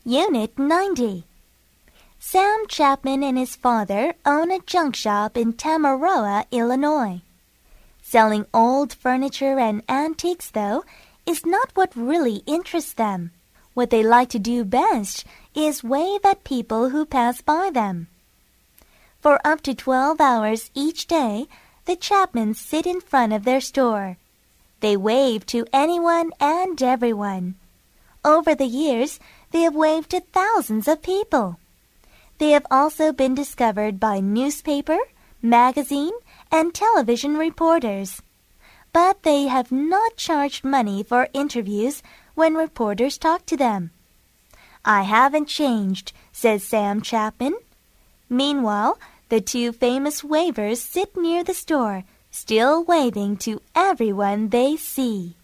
Unit 90. Sam Chapman and his father own a junk shop in Tamaroa, Illinois. Selling old furniture and antiques, though, is not what really interests them. What they like to do best is wave at people who pass by them. For up to 12 hours each day, the Chapmans sit in front of their store. They wave to anyone and everyone. Over the years, they have waved to thousands of people. They have also been discovered by newspaper, magazine, and television reporters. But they have not charged money for interviews when reporters talk to them. "I haven't changed," says Sam Chapman. Meanwhile, the two famous wavers sit near the store, still waving to everyone they see.